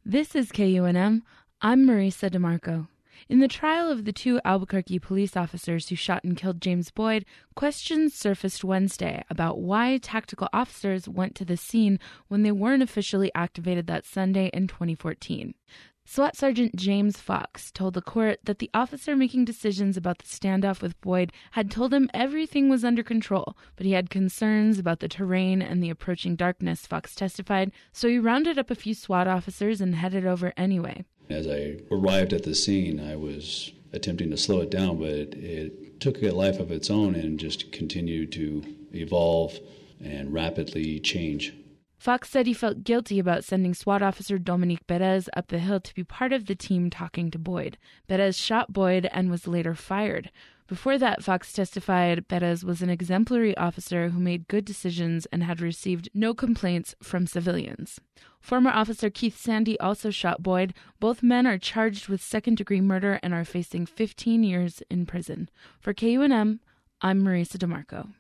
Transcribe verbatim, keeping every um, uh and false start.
This is K U N M. I'm Marisa DeMarco. In the trial of the two Albuquerque police officers who shot and killed James Boyd, questions surfaced Wednesday about why tactical officers went to the scene when they weren't officially activated that Sunday in twenty fourteen. SWAT Sergeant James Fox told the court that the officer making decisions about the standoff with Boyd had told him everything was under control, but he had concerns about the terrain and the approaching darkness, Fox testified, so he rounded up a few SWAT officers and headed over anyway. As I arrived at the scene, I was attempting to slow it down, but it, it took a life of its own and just continued to evolve and rapidly change. Fox said he felt guilty about sending SWAT officer Dominique Perez up the hill to be part of the team talking to Boyd. Perez shot Boyd and was later fired. Before that, Fox testified Perez was an exemplary officer who made good decisions and had received no complaints from civilians. Former officer Keith Sandy also shot Boyd. Both men are charged with second-degree murder and are facing fifteen years in prison. For K U N M, I'm Marisa DeMarco.